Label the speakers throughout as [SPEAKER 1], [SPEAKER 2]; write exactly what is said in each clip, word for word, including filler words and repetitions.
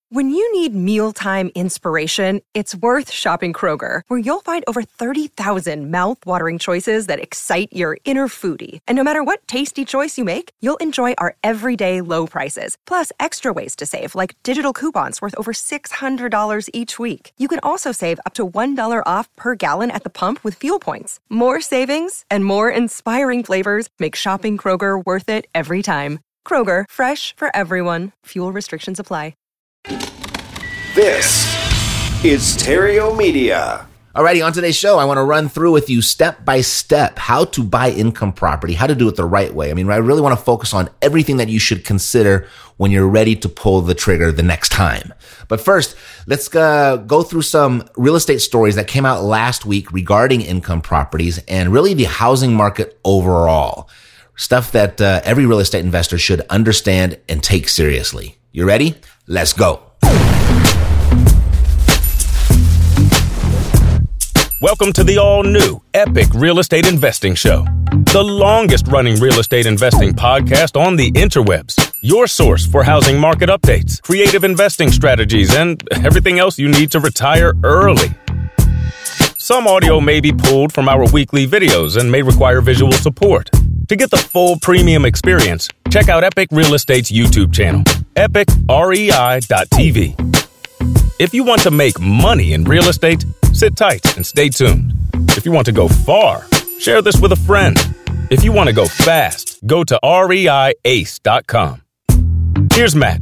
[SPEAKER 1] When you need mealtime inspiration, it's worth shopping Kroger, where you'll find over thirty thousand mouth-watering choices that excite your inner foodie. And no matter what tasty choice you make, you'll enjoy our everyday low prices, plus extra ways to save, like digital coupons worth over six hundred dollars each week. You can also save up to one dollar off per gallon at the pump with fuel points. More savings and more inspiring flavors make shopping Kroger worth it every time. Kroger, fresh for everyone. Fuel restrictions apply.
[SPEAKER 2] This is Stereo Media.
[SPEAKER 3] Alrighty, on today's show, I want to run through with you step by step how to buy income property, how to do it the right way. I mean, I really want to focus on everything that you should consider when you're ready to pull the trigger the next time. But first, let's uh, go through some real estate stories that came out last week regarding income properties and really the housing market overall. Stuff that uh, every real estate investor should understand and take seriously. You ready? Let's go.
[SPEAKER 4] Welcome to the all-new Epic Real Estate Investing Show, the longest-running real estate investing podcast on the interwebs. Your source for housing market updates, creative investing strategies, and everything else you need to retire early. Some audio may be pulled from our weekly videos and may require visual support. To get the full premium experience, check out Epic Real Estate's YouTube channel, epic rei dot t v. If you want to make money in real estate, sit tight and stay tuned. If you want to go far, share this with a friend. If you want to go fast, go to rei ace dot com. Here's Matt.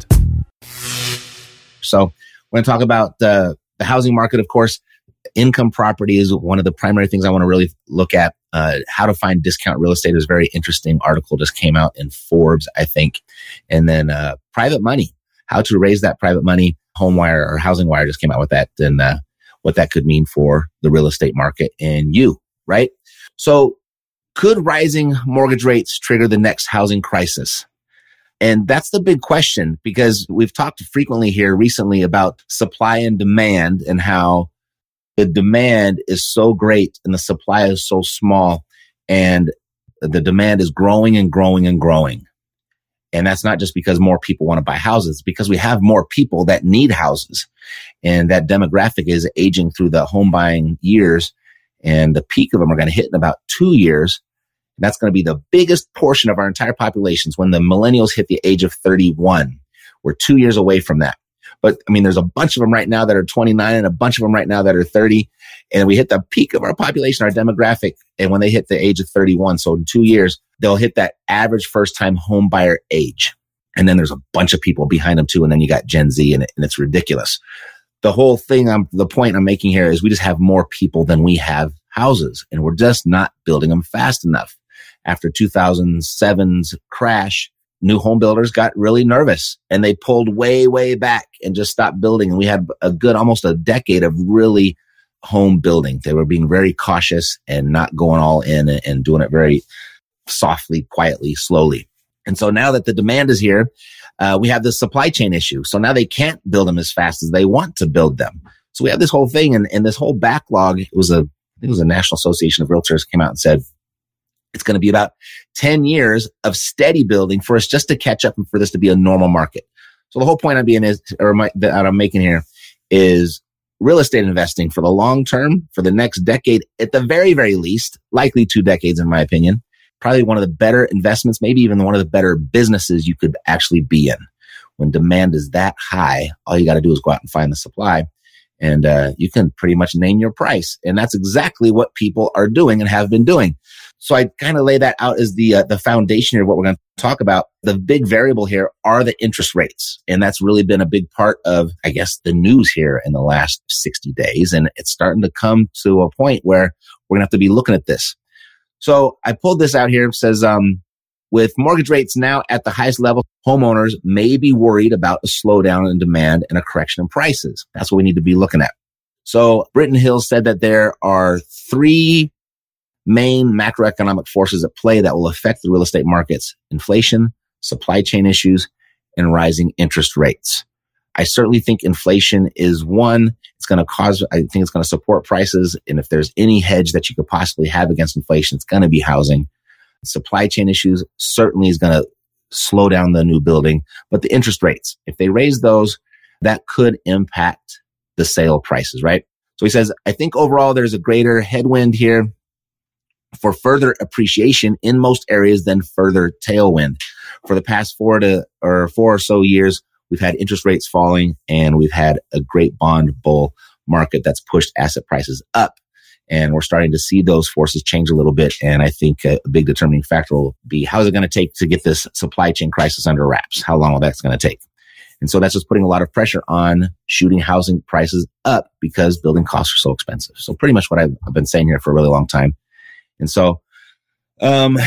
[SPEAKER 3] So we're going to talk about uh, the housing market, of course. Income property is one of the primary things I want to really look at. Uh, how to find discount real estate is a very interesting article just came out in Forbes, I think. And then uh, private money, how to raise that private money. HomeWire or Housing Wire just came out with that, and uh, what that could mean for the real estate market and you, right? So could rising mortgage rates trigger the next housing crisis? And that's the big question, because we've talked frequently here recently about supply and demand and how the demand is so great and the supply is so small, and the demand is growing and growing and growing. And that's not just because more people want to buy houses, it's because we have more people that need houses. And that demographic is aging through the home buying years. And the peak of them are going to hit in about two years. And that's going to be the biggest portion of our entire populations when the millennials hit the age of thirty-one. We're two years away from that. But I mean, there's a bunch of them right now that are twenty-nine and a bunch of them right now that are thirty. And we hit the peak of our population, our demographic. And when they hit the age of thirty-one, so in two years, they'll hit that average first-time home buyer age. And then there's a bunch of people behind them too. And then you got Gen Z, and, it, and it's ridiculous. The whole thing, I'm, the point I'm making here is we just have more people than we have houses, and we're just not building them fast enough. After two thousand seven's crash, new home builders got really nervous and they pulled way, way back and just stopped building. And we had a good, almost a decade of really home building. They were being very cautious and not going all in and, and doing it very softly, quietly, slowly. And so now that the demand is here, uh, we have this supply chain issue. So now they can't build them as fast as they want to build them. So we have this whole thing, and, and this whole backlog. It was a, I think it was a National Association of Realtors came out and said, it's going to be about ten years of steady building for us just to catch up and for this to be a normal market. So the whole point I'm being is, or my, that I'm making here is real estate investing for the long term, for the next decade, at the very, very least, likely two decades, in my opinion, probably one of the better investments, maybe even one of the better businesses you could actually be in. When demand is that high, all you got to do is go out and find the supply, and uh, you can pretty much name your price. And that's exactly what people are doing and have been doing. So I kind of lay that out as the uh, the foundation here of what we're going to talk about. The big variable here are the interest rates. And that's really been a big part of, I guess, the news here in the last sixty days. And it's starting to come to a point where we're going to have to be looking at this. So I pulled this out here. It says, um, with mortgage rates now at the highest level, homeowners may be worried about a slowdown in demand and a correction in prices. That's what we need to be looking at. So Britton Hill said that there are three main macroeconomic forces at play that will affect the real estate markets: inflation, supply chain issues, and rising interest rates. I certainly think inflation is one. It's going to cause, I think it's going to support prices. And if there's any hedge that you could possibly have against inflation, it's going to be housing. Supply chain issues certainly is going to slow down the new building. But the interest rates, if they raise those, that could impact the sale prices, right? So he says, I think overall there's a greater headwind here for further appreciation in most areas than further tailwind. For the past four to or four or so years, we've had interest rates falling and we've had a great bond bull market that's pushed asset prices up. And we're starting to see those forces change a little bit. And I think a big determining factor will be how is it going to take to get this supply chain crisis under wraps? How long will that's going to take? And so that's just putting a lot of pressure on shooting housing prices up because building costs are so expensive. So pretty much what I've been saying here for a really long time. And so, um,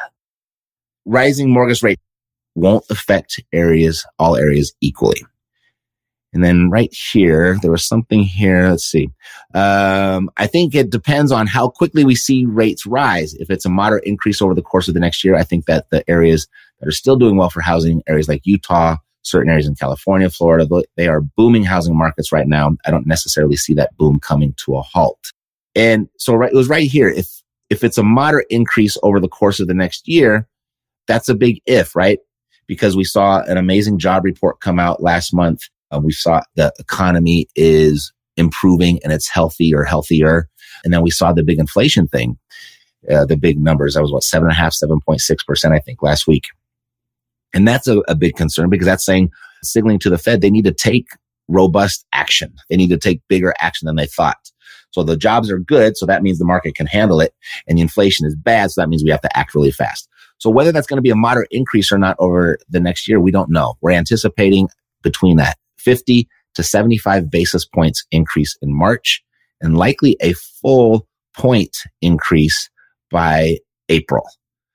[SPEAKER 3] rising mortgage rate won't affect areas, all areas equally. And then right here, there was something here. Let's see. Um, I think it depends on how quickly we see rates rise. If it's a moderate increase over the course of the next year, I think that the areas that are still doing well for housing, areas like Utah, certain areas in California, Florida, they are booming housing markets right now. I don't necessarily see that boom coming to a halt. And so right, it was right here. If, if it's a moderate increase over the course of the next year, that's a big if, right? Because we saw an amazing job report come out last month. Uh, we saw the economy is improving and it's healthy or healthier. And then we saw the big inflation thing, uh, the big numbers. That was what, seven and a half, seven point six percent, I think, last week. And that's a, a big concern because that's saying, signaling to the Fed, they need to take robust action. They need to take bigger action than they thought. So the jobs are good. So that means the market can handle it. And the inflation is bad. So that means we have to act really fast. So whether that's going to be a moderate increase or not over the next year, we don't know. We're anticipating between that fifty to seventy-five basis points increase in March and likely a full point increase by April.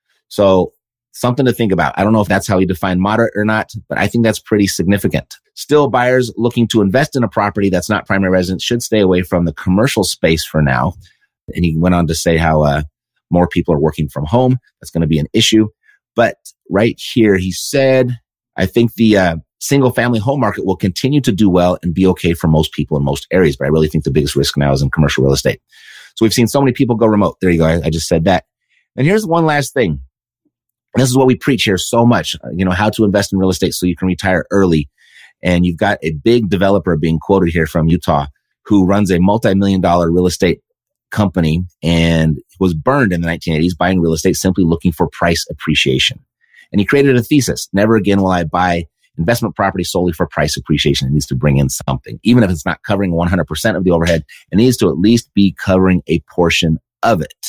[SPEAKER 3] So something to think about. I don't know if that's how you define moderate or not, but I think that's pretty significant. Still, buyers looking to invest in a property that's not primary residence should stay away from the commercial space for now. And he went on to say how uh, more people are working from home. That's going to be an issue. But right here, he said, I think the uh, single family home market will continue to do well and be okay for most people in most areas. But I really think the biggest risk now is in commercial real estate. So we've seen so many people go remote. There you go. I, I just said that. And here's one last thing. This is what we preach here so much, you know, how to invest in real estate so you can retire early. And you've got a big developer being quoted here from Utah who runs a multi-million dollar real estate company and was burned in the nineteen eighties buying real estate simply looking for price appreciation. And he created a thesis. Never again will I buy investment property solely for price appreciation. It needs to bring in something. Even if it's not covering one hundred percent of the overhead, it needs to at least be covering a portion of it.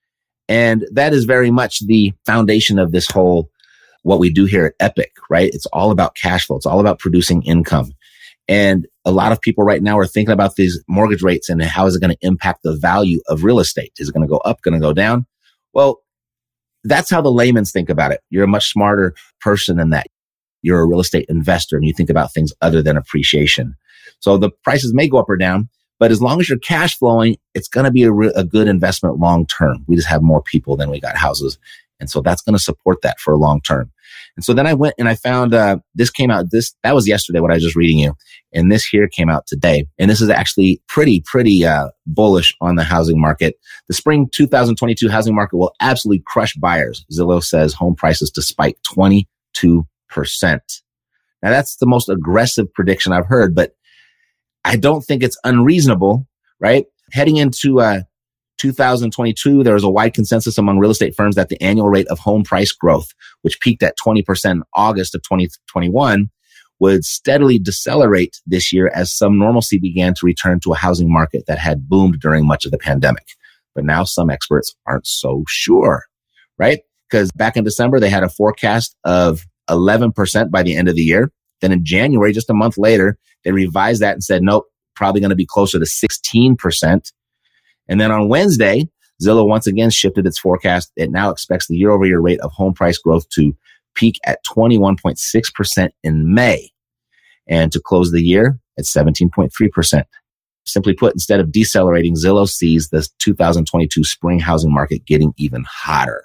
[SPEAKER 3] And that is very much the foundation of this whole, what we do here at Epic, right? It's all about cash flow. It's all about producing income. And a lot of people right now are thinking about these mortgage rates and how is it going to impact the value of real estate? Is it going to go up, going to go down? Well, that's how the laymen think about it. You're a much smarter person than that. You're a real estate investor and you think about things other than appreciation. So the prices may go up or down, but as long as you're cash flowing, it's going to be a, re- a good investment long term. We just have more people than we got houses. And so that's going to support that for a long term. And so then I went and I found, uh, this came out, this, that was yesterday, what I was just reading you. And this here came out today. And this is actually pretty, pretty, uh, bullish on the housing market. The spring two thousand twenty-two housing market will absolutely crush buyers. Zillow says home prices to spike twenty-two percent. Now that's the most aggressive prediction I've heard, but I don't think it's unreasonable, right? Heading into, uh, two thousand twenty-two, there was a wide consensus among real estate firms that the annual rate of home price growth, which peaked at twenty percent in August of twenty twenty-one, would steadily decelerate this year as some normalcy began to return to a housing market that had boomed during much of the pandemic. But now some experts aren't so sure, right? Because back in December, they had a forecast of eleven percent by the end of the year. Then in January, just a month later, they revised that and said, nope, probably going to be closer to sixteen percent. And then on Wednesday, Zillow once again shifted its forecast. It now expects the year-over-year rate of home price growth to peak at twenty-one point six percent in May and to close the year at seventeen point three percent. Simply put, instead of decelerating, Zillow sees the two thousand twenty-two spring housing market getting even hotter.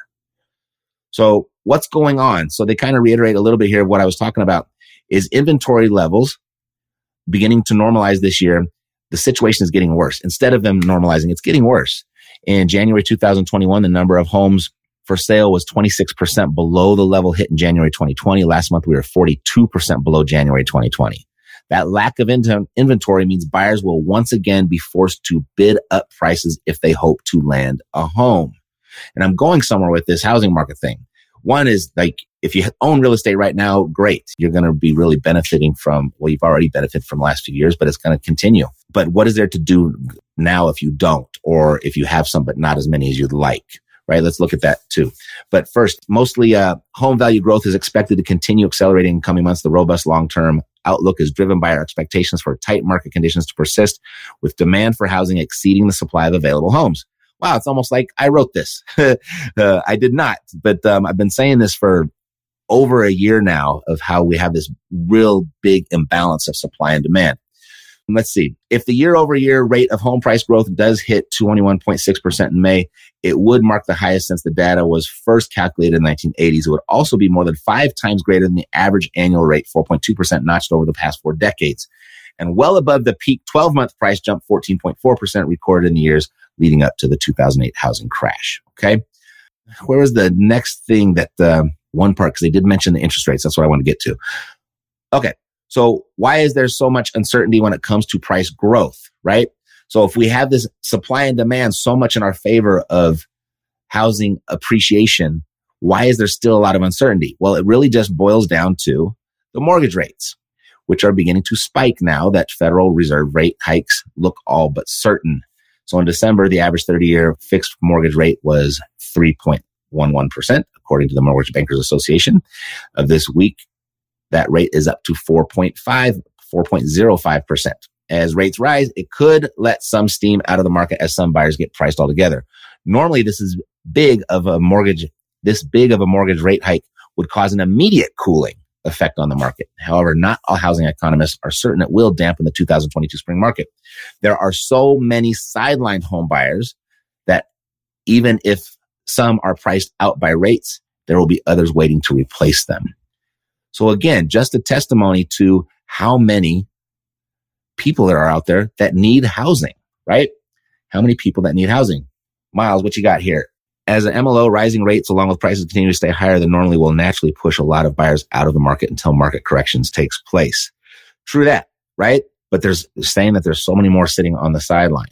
[SPEAKER 3] So what's going on? So they kind of reiterate a little bit here of what I was talking about is inventory levels beginning to normalize this year. The situation is getting worse. Instead of them normalizing, it's getting worse. In January two thousand twenty-one, the number of homes for sale was twenty-six percent below the level hit in January twenty twenty. Last month, we were forty-two percent below January twenty twenty. That lack of in- inventory means buyers will once again be forced to bid up prices if they hope to land a home. And I'm going somewhere with this housing market thing. One is like, if you own real estate right now, great. You're going to be really benefiting from, well, you've already benefited from the last few years, but it's going to continue. But what is there to do now if you don't, or if you have some, but not as many as you'd like, right? Let's look at that too. But first, mostly uh, home value growth is expected to continue accelerating in coming months. The robust long-term outlook is driven by our expectations for tight market conditions to persist, with demand for housing exceeding the supply of available homes. Wow, it's almost like I wrote this. uh, I did not, but um, I've been saying this for over a year now of how we have this real big imbalance of supply and demand. And let's see. If the year over year rate of home price growth does hit twenty-one point six percent in May, it would mark the highest since the data was first calculated in the nineteen eighties. It would also be more than five times greater than the average annual rate, four point two percent notched over the past four decades, and well above the peak twelve-month price jump, fourteen point four percent recorded in the years leading up to the two thousand eight housing crash. Okay. Where was the next thing that, uh, one part? Because they did mention the interest rates. That's what I want to get to. Okay. So why is there so much uncertainty when it comes to price growth, right? So if we have this supply and demand so much in our favor of housing appreciation, why is there still a lot of uncertainty? Well, it really just boils down to the mortgage rates, which are beginning to spike now that Federal Reserve rate hikes look all but certain. So in December, the average thirty-year fixed mortgage rate was three point one one percent, according to the Mortgage Bankers Association. Of this week, that rate is up to four point five, four point zero five percent. As rates rise, it could let some steam out of the market as some buyers get priced altogether. Normally, this is big of a mortgage, this big of a mortgage rate hike would cause an immediate cooling effect on the market. However, not all housing economists are certain it will dampen the two thousand twenty-two spring market. There are so many sidelined home buyers that even if some are priced out by rates, there will be others waiting to replace them. So again, just a testimony to how many people there are out there that need housing, right? How many people that need housing? Miles, what you got here? As an M L O, rising rates along with prices continue to stay higher than normally will naturally push a lot of buyers out of the market until market corrections takes place. True that, right? But there's saying that there's so many more sitting on the sideline.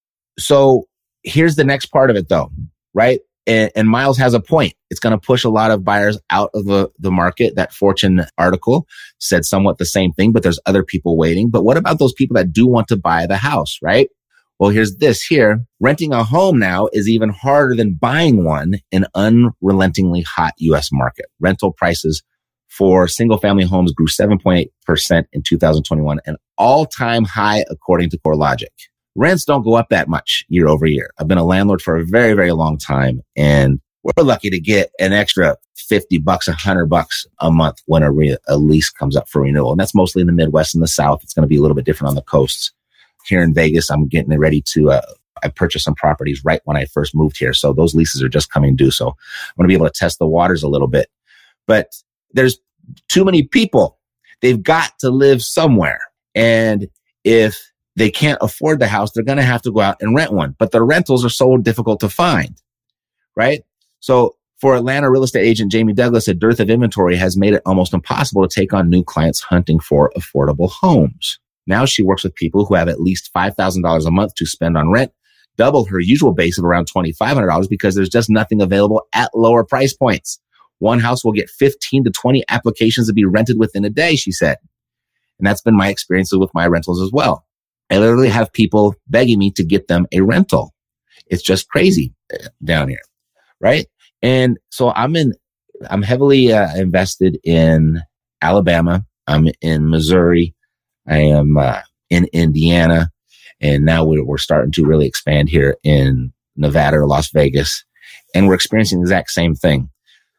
[SPEAKER 3] So here's the next part of it though, right? And, and Miles has a point. It's going to push a lot of buyers out of the, the market. That Fortune article said somewhat the same thing, but there's other people waiting. But what about those people that do want to buy the house, right? Well, here's this here. Renting a home now is even harder than buying one in unrelentingly hot U S market. Rental prices for single family homes grew seven point eight percent in two thousand twenty-one, an all-time high according to CoreLogic. Rents don't go up that much year over year. I've been a landlord for a very, very long time, and we're lucky to get an extra fifty bucks, one hundred bucks a month when a, re- a lease comes up for renewal. And that's mostly in the Midwest and the South. It's going to be a little bit different on the coasts. Here in Vegas, I'm getting ready to, uh, I purchased some properties right when I first moved here. So those leases are just coming due. So I'm going to be able to test the waters a little bit. But there's too many people. They've got to live somewhere. And if they can't afford the house, they're going to have to go out and rent one. But the rentals are so difficult to find, right? So for Atlanta real estate agent Jamie Douglas, a dearth of inventory has made it almost impossible to take on new clients hunting for affordable homes. Now she works with people who have at least five thousand dollars a month to spend on rent, double her usual base of around twenty-five hundred dollars because there's just nothing available at lower price points. One house will get fifteen to twenty applications to be rented within a day, she said. And that's been my experiences with my rentals as well. I literally have people begging me to get them a rental. It's just crazy down here, right? And so I'm in, I'm heavily uh, invested in Alabama. I'm in Missouri. I am uh, in Indiana. And now we're, we're starting to really expand here in Nevada or Las Vegas. And we're experiencing the exact same thing.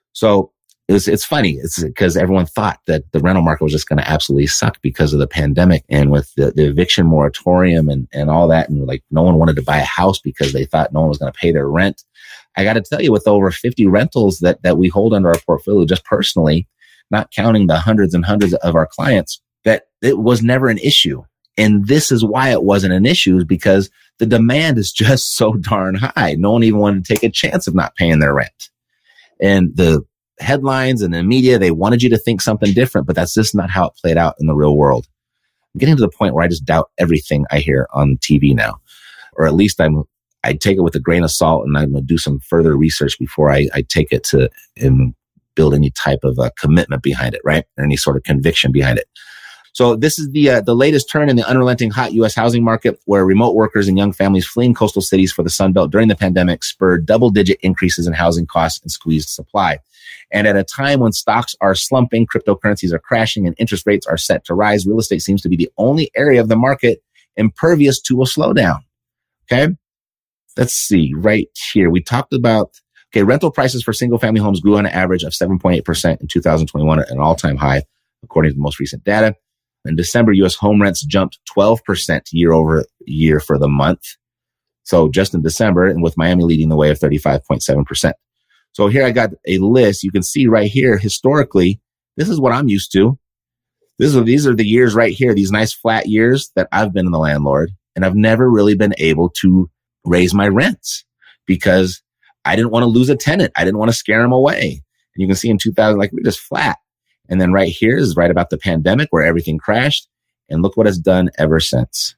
[SPEAKER 3] So it's, it's funny. It's because everyone thought that the rental market was just going to absolutely suck because of the pandemic and with the, the eviction moratorium and, and all that. And like no one wanted to buy a house because they thought no one was going to pay their rent. I got to tell you, with over fifty rentals that, that we hold under our portfolio, just personally, not counting the hundreds and hundreds of our clients, that it was never an issue. And this is why it wasn't an issue, is because the demand is just so darn high. No one even wanted to take a chance of not paying their rent. And the headlines and the media, they wanted you to think something different, but that's just not how it played out in the real world. getting to the point where I just doubt everything I hear on T V now, or at least I'm, I take it with a grain of salt, and I'm going to do some further research before I, I take it to and build any type of uh, commitment behind it, right? Or any sort of conviction behind it. So this is the uh, the latest turn in the unrelenting hot U S housing market, where remote workers and young families fleeing coastal cities for the Sun Belt during the pandemic spurred double-digit increases in housing costs and squeezed supply. And at a time when stocks are slumping, cryptocurrencies are crashing, and interest rates are set to rise, real estate seems to be the only area of the market impervious to a slowdown. Okay? Let's see, right here. We talked about, okay, rental prices for single-family homes grew on an average of seven point eight percent in two thousand twenty-one at an all-time high, according to the most recent data. In December, U S home rents jumped twelve percent year over year for the month. So just in December, and with Miami leading the way of thirty-five point seven percent. So here I got a list. You can see right here, historically, this is what I'm used to. This is, these are the years right here, these nice flat years that I've been in the landlord, and I've never really been able to raise my rents because I didn't want to lose a tenant. I didn't want to scare them away. And you can see in two thousand, like we're just flat. And then right here is right about the pandemic where everything crashed. And look what it's done ever since.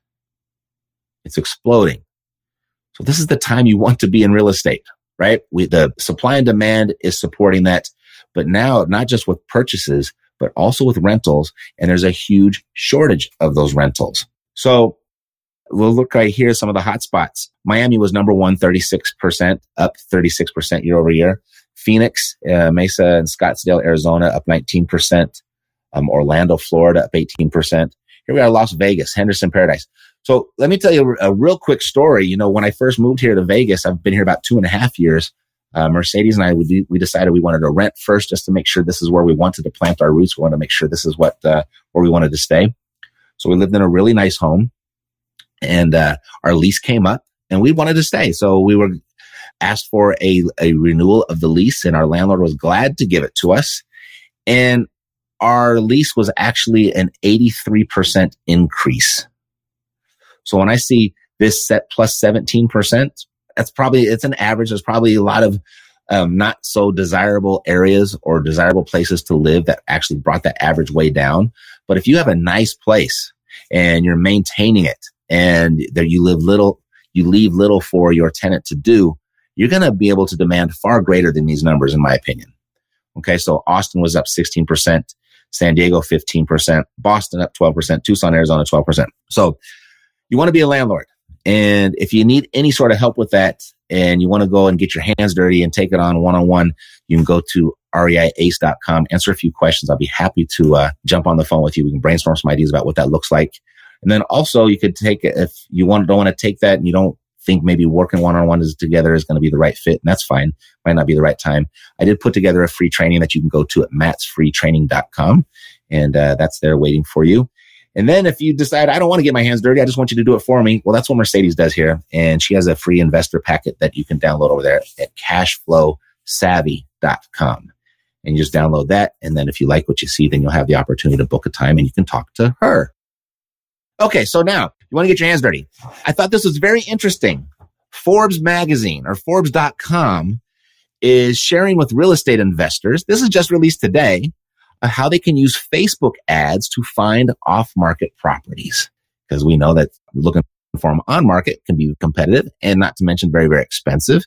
[SPEAKER 3] It's exploding. So this is the time you want to be in real estate, right? We, the supply and demand is supporting that. But now, not just with purchases, but also with rentals. And there's a huge shortage of those rentals. So we'll look right here, some of the hot spots. Miami was number one, thirty-six percent, up thirty-six percent year over year. Phoenix, uh, Mesa, and Scottsdale, Arizona, up nineteen percent. Um, Orlando, Florida, up eighteen percent. Here we are, Las Vegas, Henderson Paradise. So let me tell you a, a real quick story. You know, when I first moved here to Vegas, I've been here about two and a half years. Uh, Mercedes and I, we, we decided we wanted to rent first just to make sure this is where we wanted to plant our roots. We wanted to make sure this is what uh, where we wanted to stay. So we lived in a really nice home, and uh, our lease came up, and we wanted to stay. So we were asked for a, a renewal of the lease, and our landlord was glad to give it to us. And our lease was actually an eighty-three percent increase. So when I see this set plus seventeen percent, that's probably, it's an average. There's probably a lot of um, not so desirable areas or desirable places to live that actually brought that average way down. But if you have a nice place and you're maintaining it, and that you live little, you leave little for your tenant to do, you're going to be able to demand far greater than these numbers, in my opinion. Okay. So Austin was up sixteen percent, San Diego, fifteen percent, Boston up twelve percent, Tucson, Arizona, twelve percent. So you want to be a landlord. And if you need any sort of help with that, and you want to go and get your hands dirty and take it on one-on-one, you can go to R E I A C E dot com, answer a few questions. I'll be happy to uh, jump on the phone with you. We can brainstorm some ideas about what that looks like. And then also you could take it if you want, don't want to take that and you don't think maybe working one-on-one is together is going to be the right fit, and that's fine. Might not be the right time. I did put together a free training that you can go to at matts free training dot com, and uh, that's there waiting for you. And then if you decide, I don't want to get my hands dirty, I just want you to do it for me. Well, that's what Mercedes does here. And she has a free investor packet that you can download over there at cash flow savvy dot com. And you just download that. And then if you like what you see, then you'll have the opportunity to book a time and you can talk to her. Okay, so now you want to get your hands dirty. I thought this was very interesting. Forbes magazine or Forbes dot com is sharing with real estate investors, this is just released today, uh, how they can use Facebook ads to find off-market properties. Because we know that looking for them on market can be competitive and not to mention very, very expensive.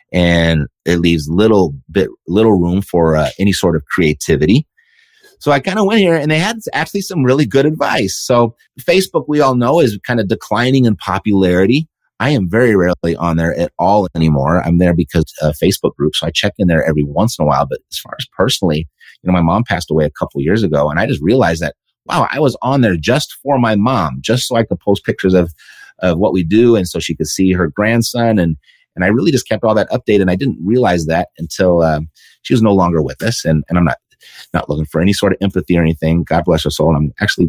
[SPEAKER 3] And it leaves little bit, little room for uh, any sort of creativity. So I kind of went here and they had actually some really good advice. So Facebook, we all know, is kind of declining in popularity. I am very rarely on there at all anymore. I'm there because of Facebook groups. So I check in there every once in a while. But as far as personally, you know, my mom passed away a couple years ago and I just realized that, wow, I was on there just for my mom, just so I could post pictures of, of what we do. And so she could see her grandson. And, and I really just kept all that updated. And I didn't realize that until um, she was no longer with us. And, and I'm not, not looking for any sort of empathy or anything. God bless her soul. And I'm actually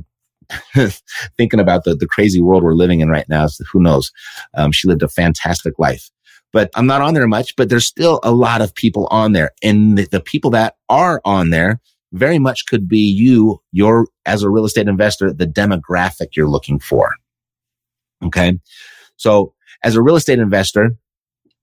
[SPEAKER 3] thinking about the, the crazy world we're living in right now. So who knows? Um, she lived a fantastic life. But I'm not on there much, but there's still a lot of people on there. And the, the people that are on there very much could be you, your, as a real estate investor, the demographic you're looking for. Okay. So as a real estate investor,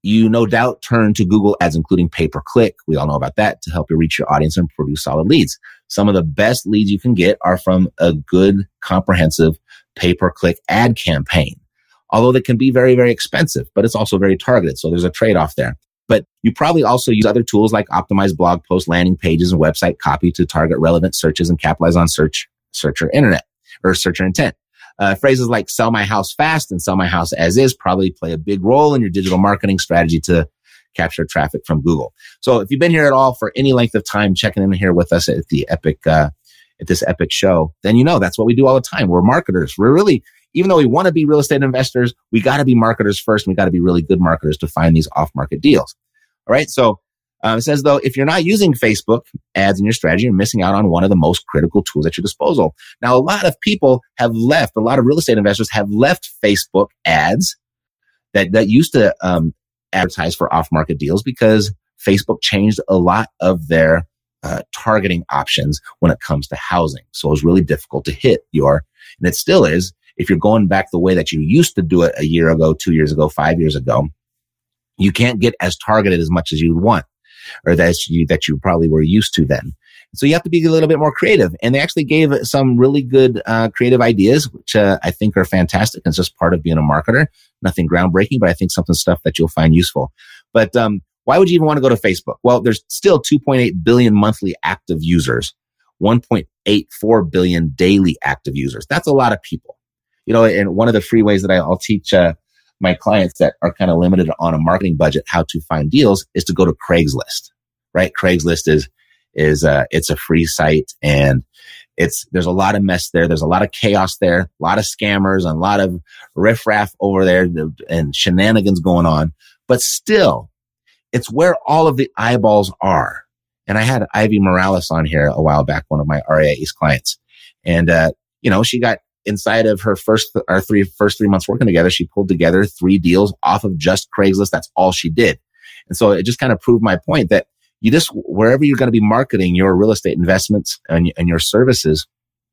[SPEAKER 3] you no doubt turn to Google ads, including pay-per-click. We all know about that to help you reach your audience and produce solid leads. Some of the best leads you can get are from a good, comprehensive pay-per-click ad campaign. Although they can be very, very expensive, but it's also very targeted. So there's a trade-off there. But you probably also use other tools like optimized blog posts, landing pages, and website copy to target relevant searches and capitalize on search, searcher internet or searcher intent. Uh, phrases like sell my house fast and sell my house as is probably play a big role in your digital marketing strategy to capture traffic from Google. So if you've been here at all for any length of time, checking in here with us at the Epic, uh, at this Epic show, then you know that's what we do all the time. We're marketers. We're really, even though we want to be real estate investors, we got to be marketers first. And we got to be really good marketers to find these off-market deals. All right. So um, it says, though, if you're not using Facebook ads in your strategy, you're missing out on one of the most critical tools at your disposal. Now, a lot of people have left, a lot of real estate investors have left Facebook ads that, that used to um, advertise for off-market deals because Facebook changed a lot of their uh, targeting options when it comes to housing. So it was really difficult to hit your, and it still is, if you're going back the way that you used to do it a year ago, two years ago, five years ago, you can't get as targeted as much as you'd want, or that you, that you probably were used to then. So you have to be a little bit more creative. And they actually gave some really good uh, creative ideas, which uh, I think are fantastic. It's just part of being a marketer. Nothing groundbreaking, but I think something stuff that you'll find useful. But um, why would you even want to go to Facebook? Well, there's still two point eight billion monthly active users, one point eight four billion daily active users. That's a lot of people. You know, and one of the free ways that I, I'll teach uh, my clients that are kind of limited on a marketing budget how to find deals is to go to Craigslist, right? Craigslist is, is, uh, it's a free site and it's, there's a lot of mess there. There's a lot of chaos there, a lot of scammers and a lot of riffraff over there and shenanigans going on. But still, it's where all of the eyeballs are. And I had Ivy Morales on here a while back, one of my R I A East clients. And, uh, you know, she got, inside of her first, our three, first three months working together, she pulled together three deals off of just Craigslist. That's all she did. And so it just kind of proved my point that you just, wherever you're going to be marketing your real estate investments and, and your services,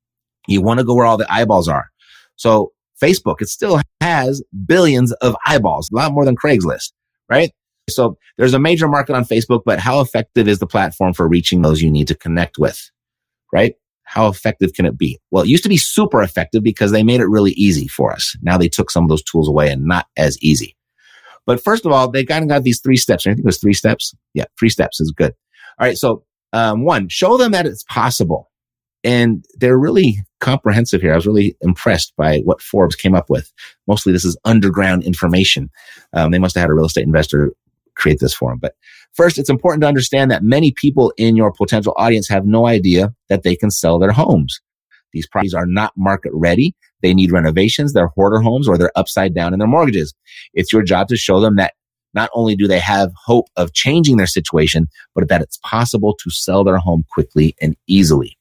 [SPEAKER 3] you want to go where all the eyeballs are. So Facebook, it still has billions of eyeballs, a lot more than Craigslist, right? So there's a major market on Facebook, but how effective is the platform for reaching those you need to connect with, right? How effective can it be? Well, it used to be super effective because they made it really easy for us. Now they took some of those tools away and not as easy. But first of all, they kind of got these three steps. I think it was three steps. Yeah, three steps is good. All right. So um, one, show them that it's possible. And they're really comprehensive here. I was really impressed by what Forbes came up with. Mostly this is underground information. Um, they must have had a real estate investor create this for them. But first, it's important to understand that many people in your potential audience have no idea that they can sell their homes. These properties are not market ready. They need renovations. They're hoarder homes or they're upside down in their mortgages. It's your job to show them that not only do they have hope of changing their situation, but that it's possible to sell their home quickly and easily.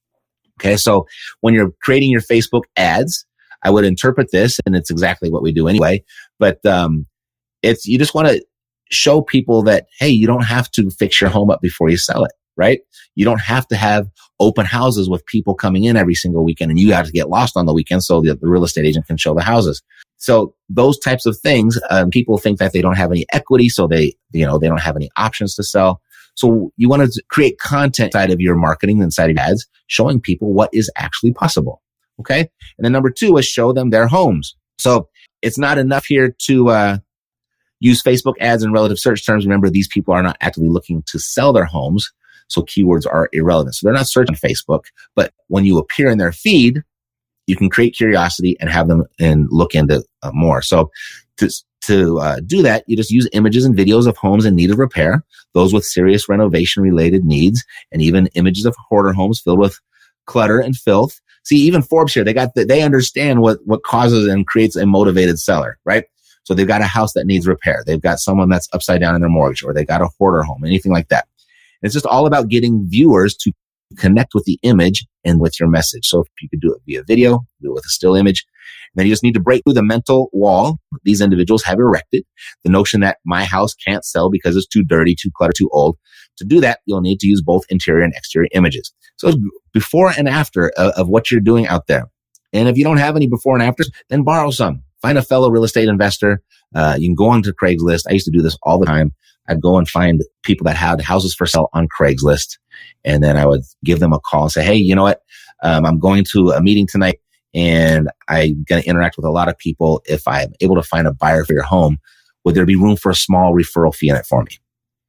[SPEAKER 3] Okay. So when you're creating your Facebook ads, I would interpret this, and it's exactly what we do anyway, but um, it's, you just want to show people that, hey, you don't have to fix your home up before you sell it, right? You don't have to have open houses with people coming in every single weekend and you have to get lost on the weekend so the, the real estate agent can show the houses. So those types of things, um, people think that they don't have any equity, so they, you know, they don't have any options to sell. So you want to create content inside of your marketing, inside of your ads, showing people what is actually possible. Okay. And then number two is show them their homes. So it's not enough here to, uh, use Facebook ads in relative search terms. Remember, these people are not actively looking to sell their homes, so keywords are irrelevant. So they're not searching Facebook, but when you appear in their feed, you can create curiosity and have them and look into uh, more. So to to uh, do that, you just use images and videos of homes in need of repair, those with serious renovation-related needs, and even images of hoarder homes filled with clutter and filth. See, even Forbes here, they got the, they understand what what causes and creates a motivated seller, right? So they've got a house that needs repair. They've got someone that's upside down in their mortgage, or they got a hoarder home, anything like that. And it's just all about getting viewers to connect with the image and with your message. So if you could do it via video, do it with a still image, and then you just need to break through the mental wall these individuals have erected, the notion that my house can't sell because it's too dirty, too cluttered, too old. To do that, you'll need to use both interior and exterior images. So before and after of, of what you're doing out there. And if you don't have any before and afters, then borrow some. find a fellow real estate investor. Uh, you can go onto Craigslist. I used to do this all the time. I'd go and find people that had houses for sale on Craigslist. And then I would give them a call and say, hey, you know what? Um, I'm going to a meeting tonight and I'm going to interact with a lot of people. If I'm able to find a buyer for your home, would there be room for a small referral fee in it for me?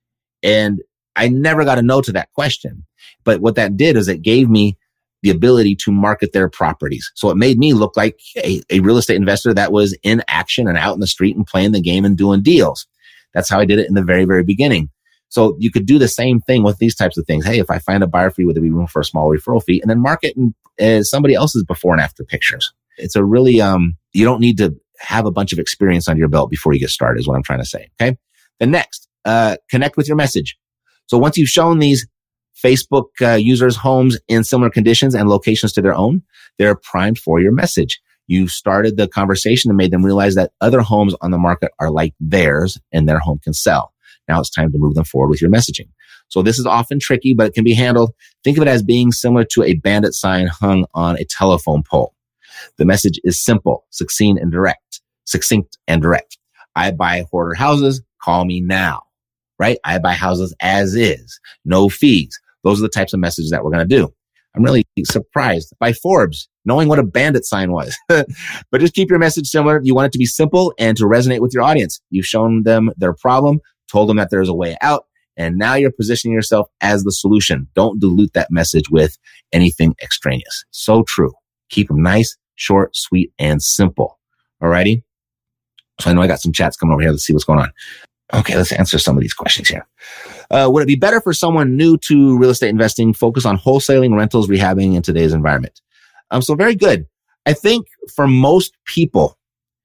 [SPEAKER 3] And I never got a no to that question. But what that did is it gave me the ability to market their properties. So it made me look like a, a real estate investor that was in action and out in the street and playing the game and doing deals. That's how I did it in the very, very beginning. So you could do the same thing with these types of things. Hey, if I find a buyer for you, would there be room for a small referral fee? And then market in, uh, somebody else's before and after pictures. It's a really, um, you don't need to have a bunch of experience under your belt before you get started is what I'm trying to say. Okay. The next, uh, connect with your message. So once you've shown these Facebook uh, users homes in similar conditions and locations to their own, they're primed for your message. You started the conversation and made them realize that other homes on the market are like theirs and their home can sell. Now it's time to move them forward with your messaging. So this is often tricky, but it can be handled. Think of it as being similar to a bandit sign hung on a telephone pole. The message is simple, succinct and direct, succinct and direct. I buy hoarder houses. Call me now, right? I buy houses as is, no fees. Those are the types of messages that we're going to do. I'm really surprised by Forbes knowing what a bandit sign was. But just keep your message similar. You want it to be simple and to resonate with your audience. You've shown them their problem, told them that there's a way out, and now you're positioning yourself as the solution. Don't dilute that message with anything extraneous. So true. Keep them nice, short, sweet, and simple. Alrighty? So I know I got some chats coming over here. Let's see what's going on. Okay, let's answer some of these questions here. Uh, would it be better for someone new to real estate investing focus on wholesaling, rentals, rehabbing in today's environment? Um, so very good. I think for most people,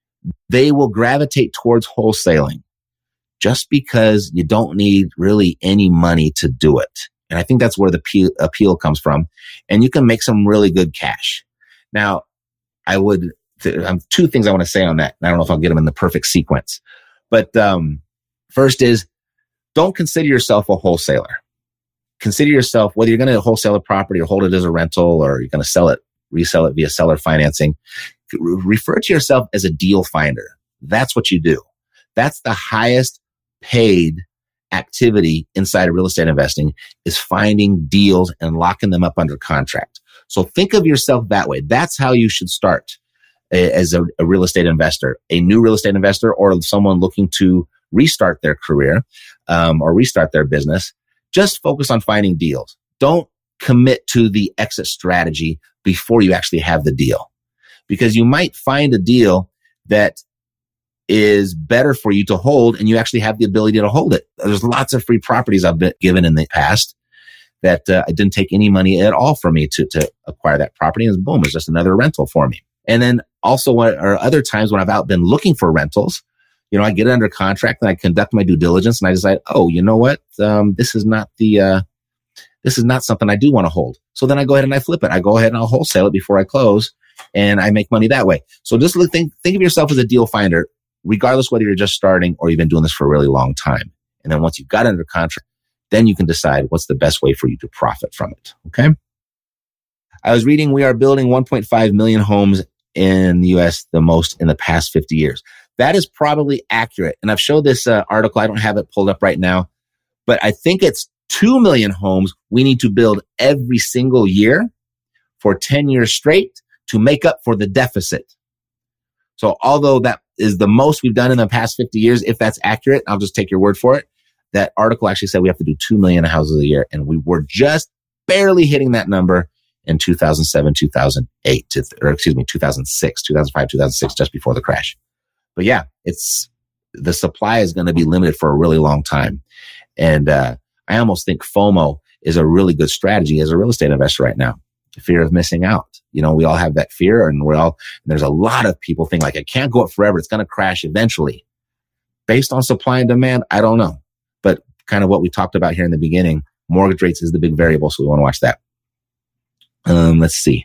[SPEAKER 3] they will gravitate towards wholesaling just because you don't need really any money to do it. And I think that's where the appeal, appeal comes from. And you can make some really good cash. Now, I would, th- um, two things I want to say on that. I don't know if I'll get them in the perfect sequence, but, um, first is, don't consider yourself a wholesaler. Consider yourself, whether you're going to wholesale a property or hold it as a rental or you're going to sell it, resell it via seller financing, refer to yourself as a deal finder. That's what you do. That's the highest paid activity inside of real estate investing, is finding deals and locking them up under contract. So think of yourself that way. That's how you should start as a, a real estate investor, a new real estate investor, or someone looking to restart their career um, or restart their business. Just focus on finding deals. Don't commit to the exit strategy before you actually have the deal, because you might find a deal that is better for you to hold and you actually have the ability to hold it. There's lots of free properties I've been given in the past that uh, it didn't take any money at all for me to, to acquire that property, and boom, it's just another rental for me. And then also what are other times when I've out been looking for rentals, you know, I get it under contract and I conduct my due diligence and I decide, oh, you know what? Um, this is not the, uh, this is not something I do want to hold. So then I go ahead and I flip it. I go ahead and I'll wholesale it before I close and I make money that way. So just look, think, think of yourself as a deal finder, regardless whether you're just starting or you've been doing this for a really long time. And then once you've got it under contract, then you can decide what's the best way for you to profit from it. Okay. I was reading we are building one point five million homes in the U S, the most in the past fifty years. That is probably accurate. And I've showed this uh, article. I don't have it pulled up right now, but I think it's two million homes we need to build every single year for ten years straight to make up for the deficit. So although that is the most we've done in the past fifty years, if that's accurate, I'll just take your word for it. That article actually said we have to do two million houses a year. And we were just barely hitting that number in two thousand seven, two thousand eight, or excuse me, two thousand six, two thousand five, two thousand six, just before the crash. But yeah, it's, the supply is going to be limited for a really long time. And, uh, I almost think FOMO is a really good strategy as a real estate investor right now. The fear of missing out. You know, we all have that fear, and we're all, and there's a lot of people think like, it can't go up forever. It's going to crash eventually. Based on supply and demand, I don't know. But kind of what we talked about here in the beginning, mortgage rates is the big variable. So we want to watch that. Um, let's see.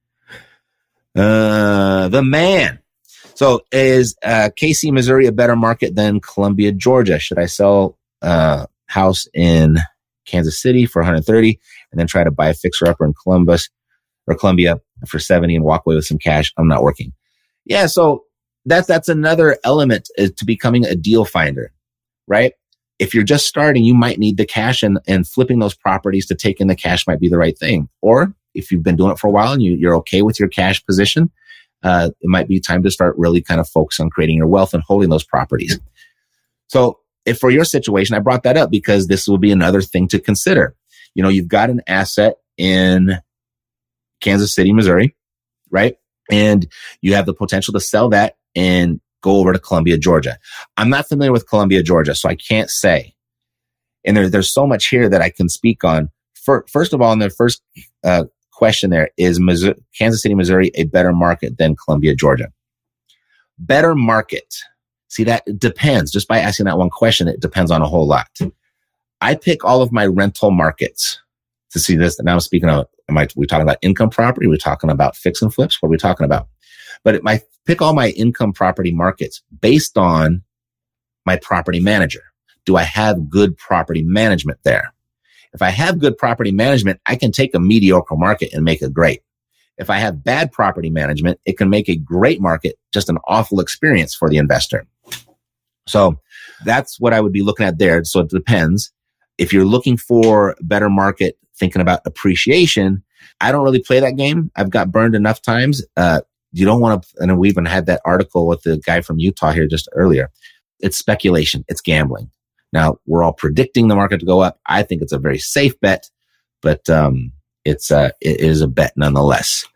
[SPEAKER 3] Uh, the man. So is, uh, K C, Missouri a better market than Columbia, Georgia? Should I sell, uh, house in Kansas City for one hundred thirty and then try to buy a fixer upper in Columbus or Columbia for seventy and walk away with some cash? I'm not working. Yeah. So that's, that's another element is to becoming a deal finder, right? If you're just starting, you might need the cash, and, and flipping those properties to take in the cash might be the right thing. Or if you've been doing it for a while and you, you're okay with your cash position, uh, it might be time to start really kind of focus on creating your wealth and holding those properties. So if for your situation, I brought that up because this will be another thing to consider. You know, you've got an asset in Kansas City, Missouri, right? And you have the potential to sell that and go over to Columbia, Georgia. I'm not familiar with Columbia, Georgia, so I can't say. And there, there's so much here that I can speak on. For, first of all, in the first uh, question there, is Missouri, Kansas City, Missouri a better market than Columbia, Georgia? Better market. See, that depends. Just by asking that one question, it depends on a whole lot. I pick all of my rental markets to see this. Now I'm speaking of, am I, we talking about income property? We're talking about fix and flips? What are we talking about? But I pick all my income property markets based on my property manager. Do I have good property management there? If I have good property management, I can take a mediocre market and make it great. If I have bad property management, it can make a great market just an awful experience for the investor. So that's what I would be looking at there. So it depends. If you're looking for a better market, thinking about appreciation, I don't really play that game. I've got burned enough times. Uh, you don't want to, and we even had that article with the guy from Utah here just earlier. It's speculation. It's gambling. Now, we're all predicting the market to go up. I think it's a very safe bet, but um, it's uh, it is a bet nonetheless.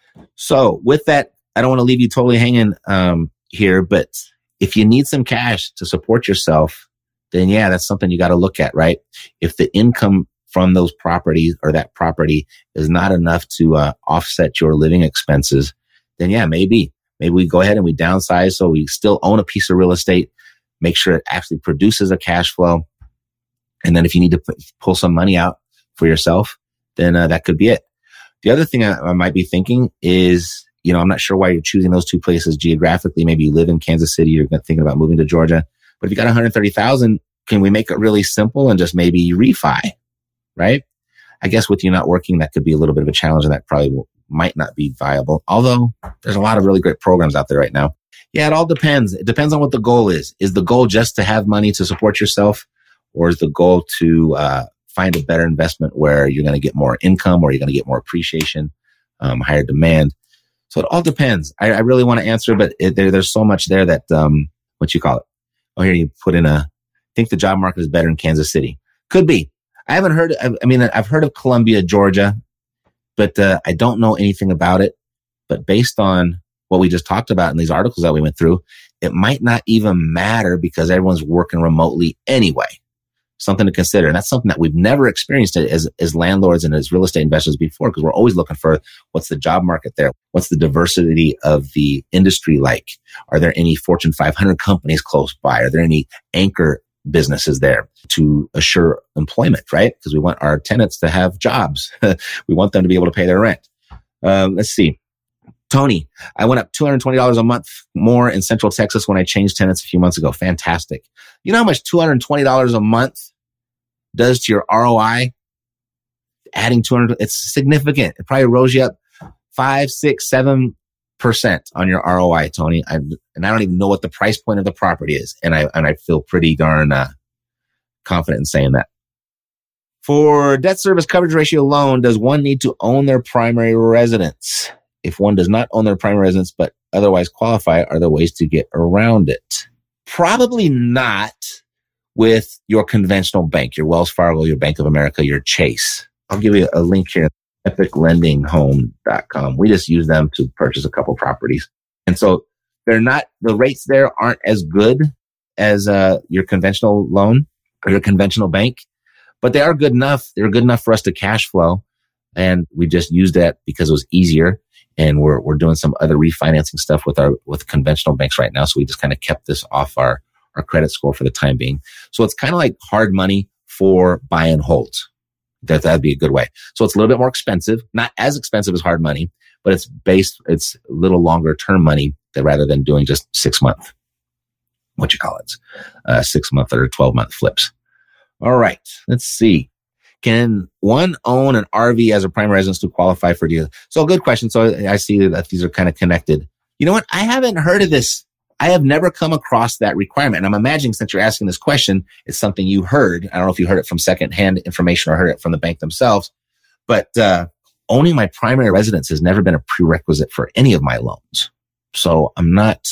[SPEAKER 3] So with that, I don't want to leave you totally hanging um, here, but if you need some cash to support yourself, then yeah, that's something you got to look at, right? If the income from those properties or that property is not enough to uh, offset your living expenses, then yeah, maybe, maybe we go ahead and we downsize so we still own a piece of real estate, make sure it actually produces a cash flow. And then if you need to put, pull some money out for yourself, then uh, that could be it. The other thing I, I might be thinking is, you know, I'm not sure why you're choosing those two places geographically. Maybe you live in Kansas City, you're thinking about moving to Georgia. But if you got one hundred thirty thousand, can we make it really simple and just maybe refi, right? I guess with you not working, that could be a little bit of a challenge, and that probably will, might not be viable. Although there's a lot of really great programs out there right now. Yeah, it all depends. It depends on what the goal is. Is the goal just to have money to support yourself, or is the goal to uh, find a better investment where you're going to get more income, or you're going to get more appreciation, um, higher demand? So it all depends. I, I really want to answer, but it, there, there's so much there that, um, what you call it? Oh, here you put in a, I think the job market is better in Kansas City. Could be. I haven't heard, I mean, I've heard of Columbia, Georgia, but uh, I don't know anything about it. But based on what we just talked about in these articles that we went through, it might not even matter because everyone's working remotely anyway. Something to consider. And that's something that we've never experienced as, as landlords and as real estate investors before, because we're always looking for what's the job market there? What's the diversity of the industry like? Are there any Fortune five hundred companies close by? Are there any anchor businesses there to assure employment, right? Because we want our tenants to have jobs. We want them to be able to pay their rent. Um, let's see. Tony, I went up two hundred twenty dollars a month more in Central Texas when I changed tenants a few months ago. Fantastic. You know how much two hundred twenty dollars a month does to your R O I? Adding two hundred, it's significant. It probably rose you up five, six, seven percent on your R O I, Tony. I, and I don't even know what the price point of the property is. And I, and I feel pretty darn uh, confident in saying that. For debt service coverage ratio loan, does one need to own their primary residence? If one does not own their primary residence, but otherwise qualify, are there ways to get around it? Probably not with your conventional bank, your Wells Fargo, your Bank of America, your Chase. I'll give you a link here, epic lending home dot com. We just use them to purchase a couple properties. And so they're not, the rates there aren't as good as uh, your conventional loan or your conventional bank, but they are good enough. They're good enough for us to cash flow. And we just used that because it was easier. And we're, we're doing some other refinancing stuff with our, with conventional banks right now. So we just kind of kept this off our, our credit score for the time being. So it's kind of like hard money for buy and holds. That, that'd be a good way. So it's a little bit more expensive, not as expensive as hard money, but it's based, it's a little longer term money that rather than doing just six month, what you call it, uh, six month or twelve month flips. All right. Let's see. Can one own an R V as a primary residence to qualify for deal? So good question. So I see that these are kind of connected. You know what? I haven't heard of this I have never come across that requirement. And I'm imagining since you're asking this question, it's something you heard. I don't know if you heard it from secondhand information or heard it from the bank themselves, but uh, owning my primary residence has never been a prerequisite for any of my loans. So I'm not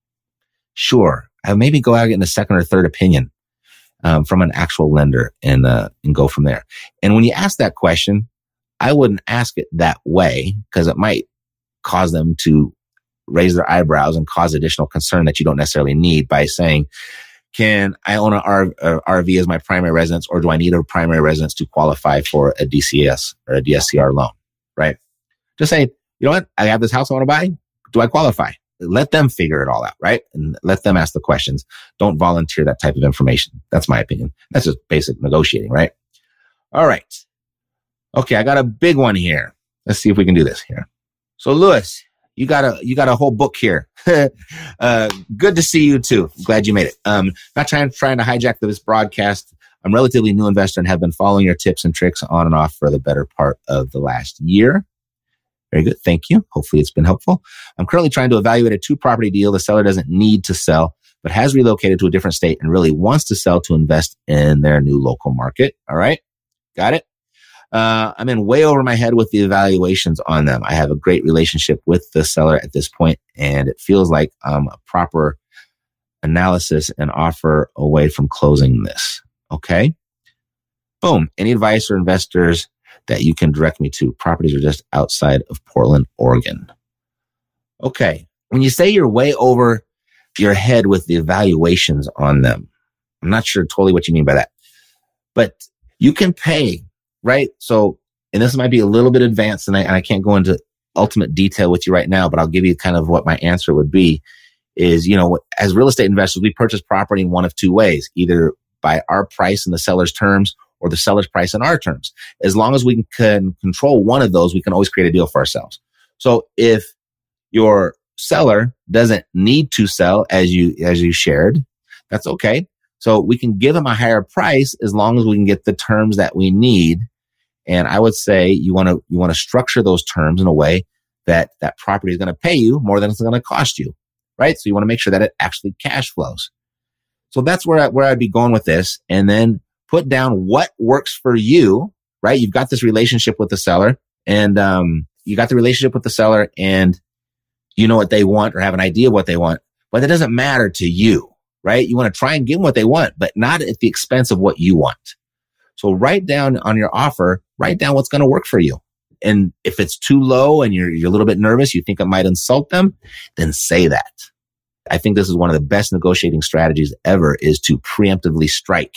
[SPEAKER 3] sure. I maybe go out and get a second or third opinion um, from an actual lender and uh, and go from there. And when you ask that question, I wouldn't ask it that way because it might cause them to raise their eyebrows and cause additional concern that you don't necessarily need by saying, can I own an R V as my primary residence, or do I need a primary residence to qualify for a D C S or a D S C R loan? Right? Just say, you know what? I have this house I want to buy. Do I qualify? Let them figure it all out, right? And let them ask the questions. Don't volunteer that type of information. That's my opinion. That's just basic negotiating, right? All right. Okay, I got a big one here. Let's see if we can do this here. So, Louis, you got a you got a whole book here. uh, good to see you too. Glad you made it. Um, not trying trying to hijack this broadcast. I'm a relatively new investor and have been following your tips and tricks on and off for the better part of the last year. Very good. Thank you. Hopefully it's been helpful. I'm currently trying to evaluate a two property deal. The seller doesn't need to sell, but has relocated to a different state and really wants to sell to invest in their new local market. All right. Got it. Uh, I'm in way over my head with the evaluations on them. I have a great relationship with the seller at this point, and it feels like um, a proper analysis and offer away from closing this. Okay. Boom. Any advice or investors that you can direct me to? Properties are just outside of Portland, Oregon. Okay. When you say you're way over your head with the evaluations on them, I'm not sure totally what you mean by that, but you can pay, right? So, and this might be a little bit advanced and I, and I can't go into ultimate detail with you right now, but I'll give you kind of what my answer would be is, you know, as real estate investors, we purchase property in one of two ways, either by our price and the seller's terms or the seller's price and our terms. As long as we can control one of those, we can always create a deal for ourselves. So if your seller doesn't need to sell as you, as you shared, that's okay. So we can give them a higher price as long as we can get the terms that we need. And I would say you want to, you want to structure those terms in a way that that property is going to pay you more than it's going to cost you, right? So you want to make sure that it actually cash flows. So that's where I, where I'd be going with this. And then put down what works for you, right? You've got this relationship with the seller and, um, you got the relationship with the seller and you know what they want or have an idea of what they want, but that doesn't matter to you, right? You want to try and give them what they want, but not at the expense of what you want. So write down on your offer, write down what's going to work for you. And if it's too low and you're, you're a little bit nervous, you think it might insult them, then say that. I think this is one of the best negotiating strategies ever is to preemptively strike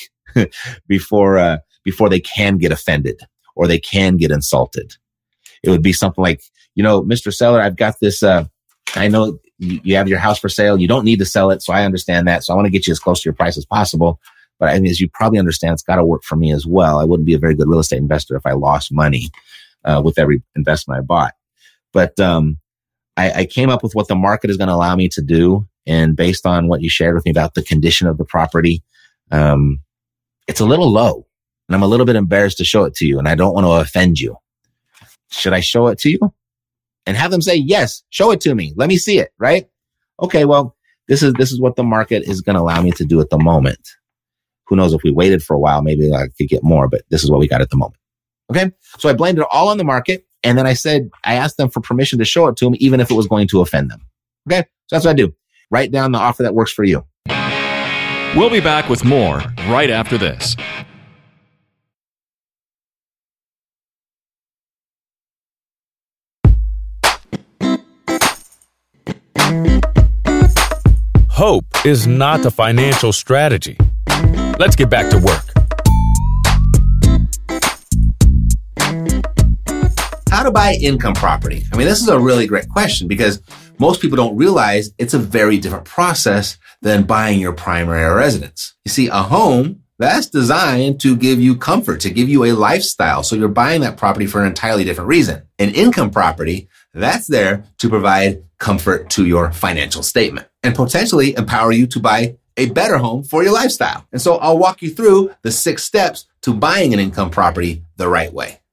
[SPEAKER 3] before, uh, before they can get offended or they can get insulted. It would be something like, you know, Mister Seller, I've got this, uh, I know you, you have your house for sale. You don't need to sell it. So I understand that. So I want to get you as close to your price as possible. But I mean, as you probably understand, it's got to work for me as well. I wouldn't be a very good real estate investor if I lost money, uh, with every investment I bought. But, um, I, I came up with what the market is going to allow me to do. And based on what you shared with me about the condition of the property, um, it's a little low and I'm a little bit embarrassed to show it to you and I don't want to offend you. Should I show it to you? And have them say, yes, show it to me. Let me see it, right? Okay, well, this is, this is what the market is going to allow me to do at the moment. Who knows if we waited for a while, maybe I could get more, but this is what we got at the moment. Okay. So I blamed it all on the market. And then I said, I asked them for permission to show it to them, even if it was going to offend them. Okay. So that's what I do. Write down the offer that works for you.
[SPEAKER 5] We'll be back with more right after this.
[SPEAKER 4] Hope is not a financial strategy. Let's get back to work.
[SPEAKER 3] How to buy income property? I mean, this is a really great question because most people don't realize it's a very different process than buying your primary residence. You see, a home, that's designed to give you comfort, to give you a lifestyle. So you're buying that property for an entirely different reason. An income property, that's there to provide comfort to your financial statement and potentially empower you to buy a better home for your lifestyle. And so I'll walk you through the six steps to buying an income property the right way.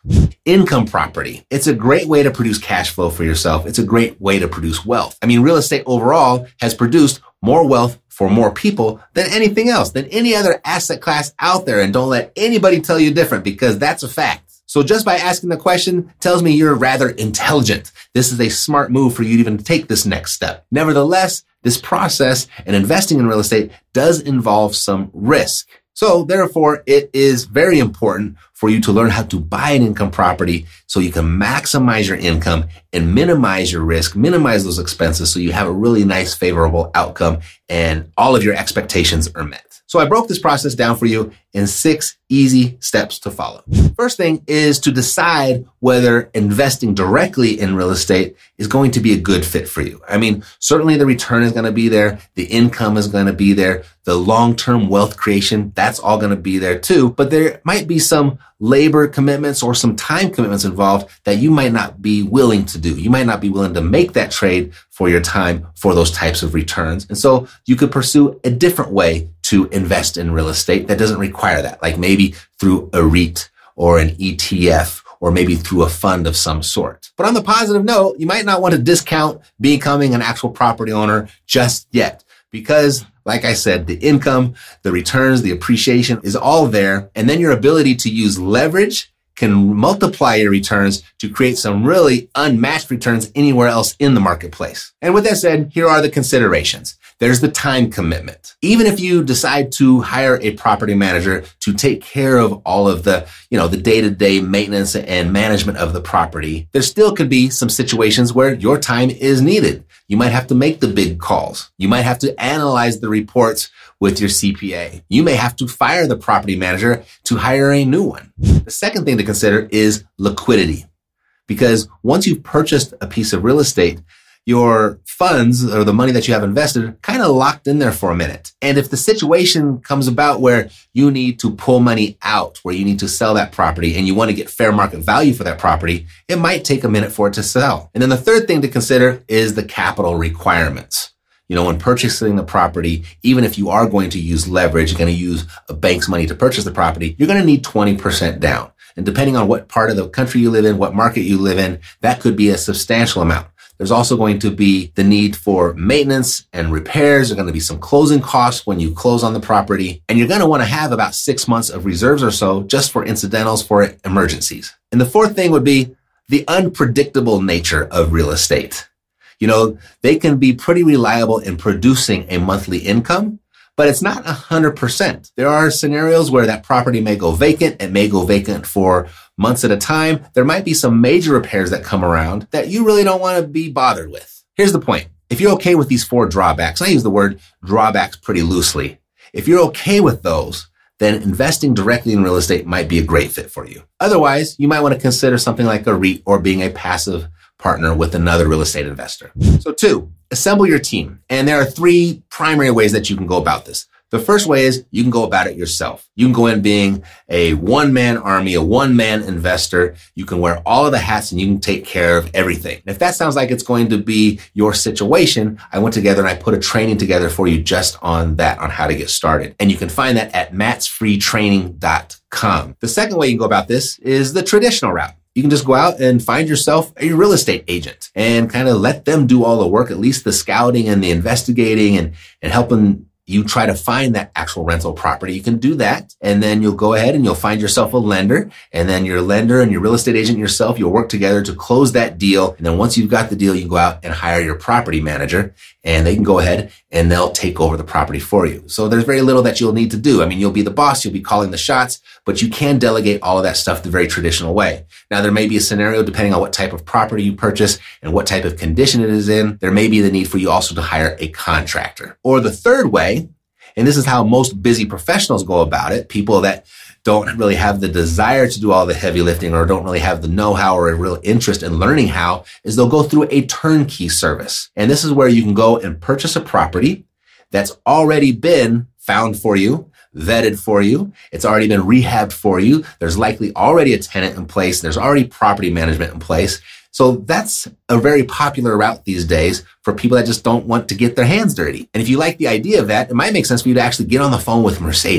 [SPEAKER 3] Income property. It's a great way to produce cash flow for yourself. It's a great way to produce wealth. I mean, real estate overall has produced more wealth for more people than anything else, than any other asset class out there. And don't let anybody tell you different, because that's a fact. So just by asking the question tells me you're rather intelligent. This is a smart move for you to even take this next step. Nevertheless, this process and investing in real estate does involve some risk. So therefore, it is very important for you to learn how to buy an income property so you can maximize your income and minimize your risk, minimize those expenses so you have a really nice, favorable outcome and all of your expectations are met. So I broke this process down for you in six easy steps to follow. First thing is to decide whether investing directly in real estate is going to be a good fit for you. I mean, certainly the return is going to be there. The income is going to be there. The long-term wealth creation, that's all going to be there too. But there might be some labor commitments or some time commitments involved that you might not be willing to do. You might not be willing to make that trade for your time for those types of returns. And so you could pursue a different way to invest in real estate that doesn't require that, like maybe through a REIT or an E T F, or maybe through a fund of some sort. But on the positive note, you might not want to discount becoming an actual property owner just yet, because like I said, the income, the returns, the appreciation is all there. And then your ability to use leverage can multiply your returns to create some really unmatched returns anywhere else in the marketplace. And with that said, here are the considerations. There's the time commitment. Even if you decide to hire a property manager to take care of all of the, you know, the day-to-day maintenance and management of the property, there still could be some situations where your time is needed. You might have to make the big calls. You might have to analyze the reports with your C P A. You may have to fire the property manager to hire a new one. The second thing to consider is liquidity, because once you've purchased a piece of real estate, your funds or the money that you have invested are kind of locked in there for a minute. And if the situation comes about where you need to pull money out, where you need to sell that property and you want to get fair market value for that property, it might take a minute for it to sell. And then the third thing to consider is the capital requirements. You know, when purchasing the property, even if you are going to use leverage, you're going to use a bank's money to purchase the property, you're going to need twenty percent down. And depending on what part of the country you live in, what market you live in, that could be a substantial amount. There's also going to be the need for maintenance and repairs. There's going to be some closing costs when you close on the property. And you're going to want to have about six months of reserves or so just for incidentals, for emergencies. And the fourth thing would be the unpredictable nature of real estate. You know, they can be pretty reliable in producing a monthly income, but it's not one hundred percent. There are scenarios where that property may go vacant. It may go vacant for months at a time. There might be some major repairs that come around that you really don't want to be bothered with. Here's the point. If you're okay with these four drawbacks, and I use the word drawbacks pretty loosely, if you're okay with those, then investing directly in real estate might be a great fit for you. Otherwise, you might want to consider something like a REIT or being a passive partner with another real estate investor. So two, assemble your team. And there are three primary ways that you can go about this. The first way is you can go about it yourself. You can go in being a one-man army, a one-man investor. You can wear all of the hats and you can take care of everything. And if that sounds like it's going to be your situation, I went together and I put a training together for you just on that, on how to get started. And you can find that at mats free training dot com. The second way you can go about this is the traditional route. You can just go out and find yourself a real estate agent and kind of let them do all the work, at least the scouting and the investigating and, and helping you try to find that actual rental property. You can do that. And then you'll go ahead and you'll find yourself a lender. And then your lender and your real estate agent yourself, you'll work together to close that deal. And then once you've got the deal, you can go out and hire your property manager and they can go ahead and they'll take over the property for you. So there's very little that you'll need to do. I mean, you'll be the boss, you'll be calling the shots, but you can delegate all of that stuff the very traditional way. Now, there may be a scenario depending on what type of property you purchase and what type of condition it is in. There may be the need for you also to hire a contractor. Or the third way, and this is how most busy professionals go about it, people that don't really have the desire to do all the heavy lifting or don't really have the know-how or a real interest in learning how, is they'll go through a turnkey service. And this is where you can go and purchase a property that's already been found for you, vetted for you. It's already been rehabbed for you. There's likely already a tenant in place. There's already property management in place. So that's a very popular route these days for people that just don't want to get their hands dirty. And if you like the idea of that, it might make sense for you to actually get on the phone with Mercedes.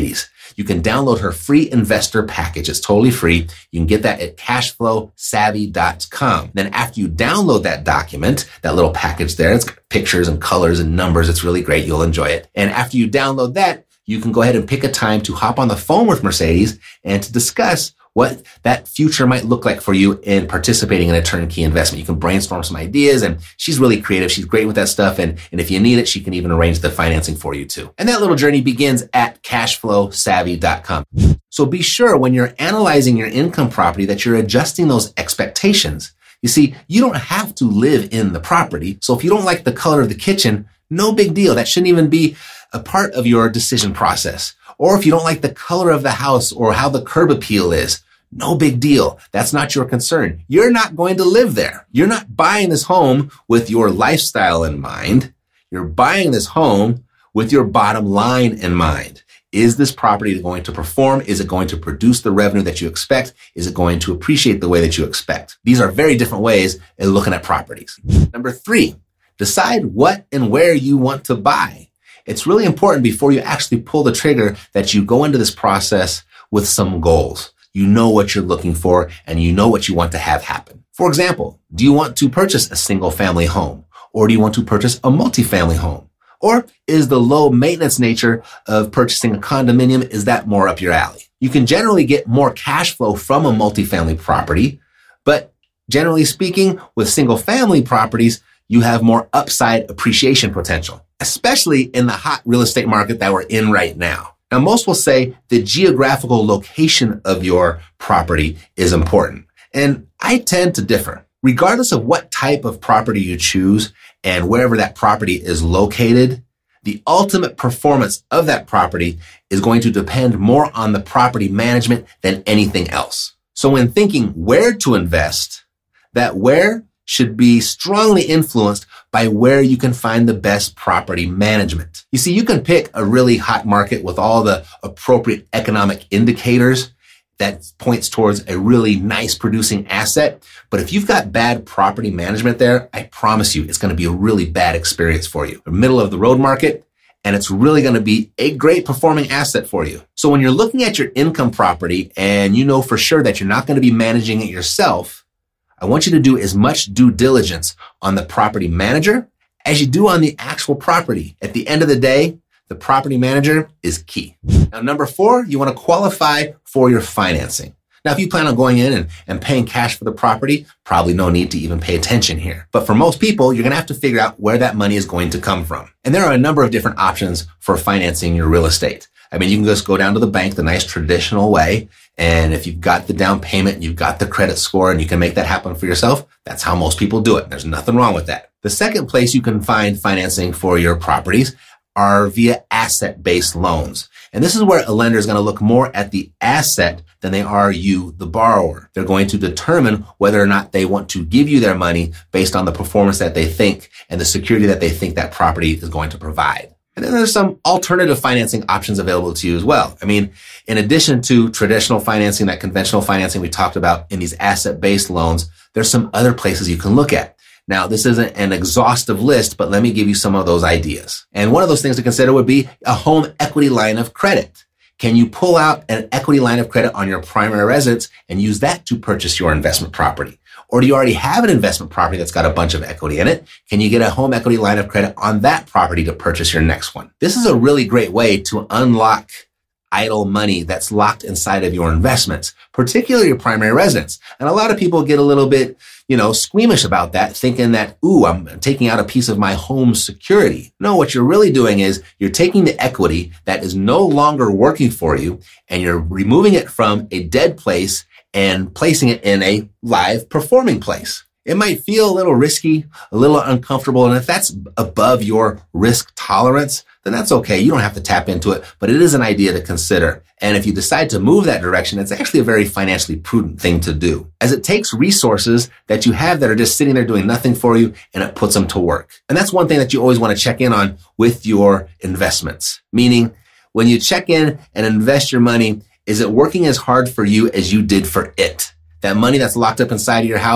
[SPEAKER 3] You can download her free investor package. It's totally free. You can get that at cashflow savvy dot com. Then after you download that document, that little package there, it's got pictures and colors and numbers. It's really great. You'll enjoy it. And after you download that, you can go ahead and pick a time to hop on the phone with Mercedes and to discuss what that future might look like for you in participating in a turnkey investment. You can brainstorm some ideas, and she's really creative. She's great with that stuff. And, and if you need it, she can even arrange the financing for you too. And that little journey begins at cashflow savvy dot com. So be sure when you're analyzing your income property that you're adjusting those expectations. You see, you don't have to live in the property. So if you don't like the color of the kitchen, no big deal. That shouldn't even be a part of your decision process. Or if you don't like the color of the house or how the curb appeal is, no big deal. That's not your concern. You're not going to live there. You're not buying this home with your lifestyle in mind. You're buying this home with your bottom line in mind. Is this property going to perform? Is it going to produce the revenue that you expect? Is it going to appreciate the way that you expect? These are very different ways of looking at properties. Number three, decide what and where you want to buy. It's really important before you actually pull the trigger that you go into this process with some goals. You know what you're looking for and you know what you want to have happen. For example, do you want to purchase a single family home, or do you want to purchase a multifamily home? Or is the low maintenance nature of purchasing a condominium, is that more up your alley? You can generally get more cash flow from a multifamily property, but generally speaking, with single family properties, you have more upside appreciation potential, especially in the hot real estate market that we're in right now. Now, most will say the geographical location of your property is important, and I tend to differ. Regardless of what type of property you choose and wherever that property is located, the ultimate performance of that property is going to depend more on the property management than anything else. So when thinking where to invest, that where should be strongly influenced by where you can find the best property management. You see, you can pick a really hot market with all the appropriate economic indicators that points towards a really nice producing asset. But if you've got bad property management there, I promise you, it's going to be a really bad experience for you. A middle of the road market, and it's really going to be a great performing asset for you. So when you're looking at your income property and you know for sure that you're not going to be managing it yourself, I want you to do as much due diligence on the property manager as you do on the actual property. At the end of the day, the property manager is key. Now, number four, you want to qualify for your financing. Now, if you plan on going in and, and paying cash for the property, probably no need to even pay attention here. But for most people, you're going to have to figure out where that money is going to come from. And there are a number of different options for financing your real estate. I mean, you can just go down to the bank the nice traditional way. And if you've got the down payment, you've got the credit score, and you can make that happen for yourself, that's how most people do it. There's nothing wrong with that. The second place you can find financing for your properties are via asset-based loans. And this is where a lender is going to look more at the asset than they are you, the borrower. They're going to determine whether or not they want to give you their money based on the performance that they think and the security that they think that property is going to provide. And then there's some alternative financing options available to you as well. I mean, in addition to traditional financing, that conventional financing we talked about in these asset-based loans, there's some other places you can look at. Now, this isn't an exhaustive list, but let me give you some of those ideas. And one of those things to consider would be a home equity line of credit. Can you pull out an equity line of credit on your primary residence and use that to purchase your investment property? Or do you already have an investment property that's got a bunch of equity in it? Can you get a home equity line of credit on that property to purchase your next one? This is a really great way to unlock idle money that's locked inside of your investments, particularly your primary residence. And a lot of people get a little bit, you know, squeamish about that, thinking that, ooh, I'm taking out a piece of my home security. No, what you're really doing is you're taking the equity that is no longer working for you and you're removing it from a dead place and placing it in a live performing place. It might feel a little risky, a little uncomfortable, and if that's above your risk tolerance, then that's okay. You don't have to tap into it, but it is an idea to consider. And if you decide to move that direction, it's actually a very financially prudent thing to do, as it takes resources that you have that are just sitting there doing nothing for you, and it puts them to work. And that's one thing that you always want to check in on with your investments, meaning when you check in and invest your money, is it working as hard for you as you did for it? That money that's locked up inside of your house,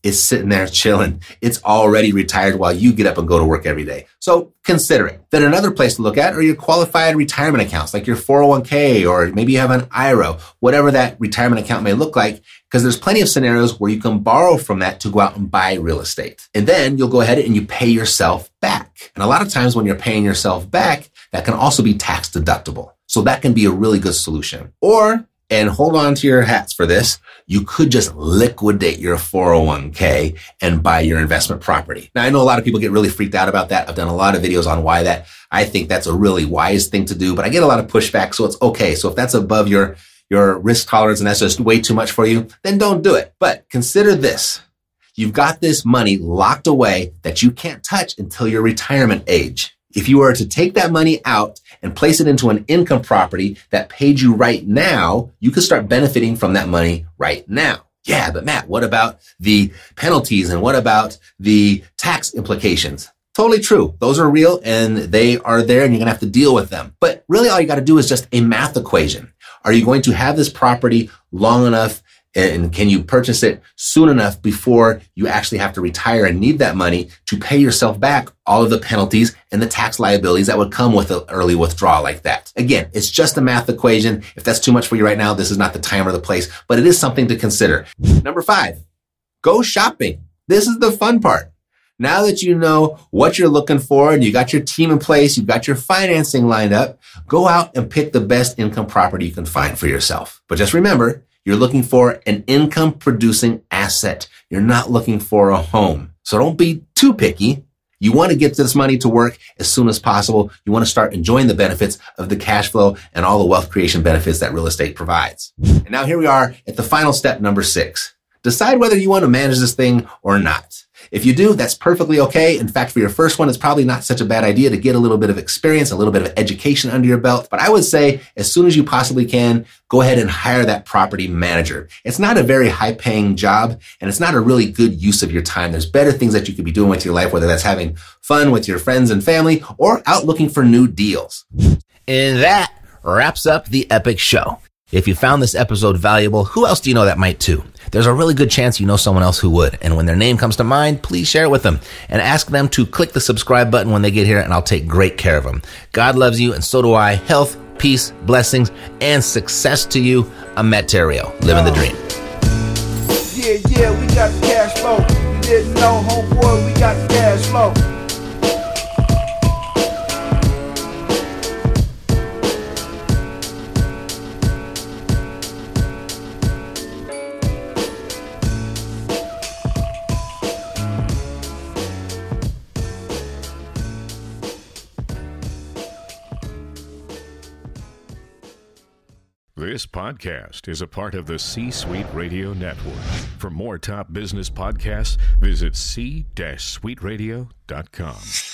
[SPEAKER 3] is sitting there chilling. It's already retired while you get up and go to work every day. So consider it. Then another place to look at are your qualified retirement accounts, like your four oh one k, or maybe you have an I R A, whatever that retirement account may look like, because there's plenty of scenarios where you can borrow from that to go out and buy real estate. And then you'll go ahead and you pay yourself back. And a lot of times when you're paying yourself back, that can also be tax deductible. So that can be a really good solution. Or, and hold on to your hats for this, you could just liquidate your four oh one k and buy your investment property. Now, I know a lot of people get really freaked out about that. I've done a lot of videos on why that. I think that's a really wise thing to do, but I get a lot of pushback, so it's okay. So if that's above your, your risk tolerance and that's just way too much for you, then don't do it. But consider this. You've got this money locked away that you can't touch until your retirement age. If you were to take that money out and place it into an income property that paid you right now, you could start benefiting from that money right now. Yeah, but Matt, what about the penalties and what about the tax implications? Totally true. Those are real and they are there and you're going to have to deal with them. But really all you got to do is just a math equation. Are you going to have this property long enough and can you purchase it soon enough before you actually have to retire and need that money to pay yourself back all of the penalties and the tax liabilities that would come with an early withdrawal like that? Again, it's just a math equation. If that's too much for you right now, this is not the time or the place, but it is something to consider. Number five, go shopping. This is the fun part. Now that you know what you're looking for and you got your team in place, you've got your financing lined up, go out and pick the best income property you can find for yourself. But just remember, you're looking for an income producing asset. You're not looking for a home. So don't be too picky. You want to get this money to work as soon as possible. You want to start enjoying the benefits of the cash flow and all the wealth creation benefits that real estate provides. And now here we are at the final step, number six. Decide whether you want to manage this thing or not. If you do, that's perfectly okay. In fact, for your first one, it's probably not such a bad idea to get a little bit of experience, a little bit of education under your belt. But I would say as soon as you possibly can, go ahead and hire that property manager. It's not a very high paying job and it's not a really good use of your time. There's better things that you could be doing with your life, whether that's having fun with your friends and family or out looking for new deals.
[SPEAKER 6] And that wraps up the Epic Show. If you found this episode valuable, who else do you know that might too? There's a really good chance you know someone else who would. And when their name comes to mind, please share it with them and ask them to click the subscribe button when they get here, and I'll take great care of them. God loves you, and so do I. Health, peace, blessings, and success to you. I'm Matt Theriault, living the dream.
[SPEAKER 7] Yeah, yeah, we got the cash flow. You didn't know, homeboy, we got the cash flow.
[SPEAKER 8] This podcast is a part of the C-Suite Radio Network. For more top business podcasts, visit c suite radio dot com.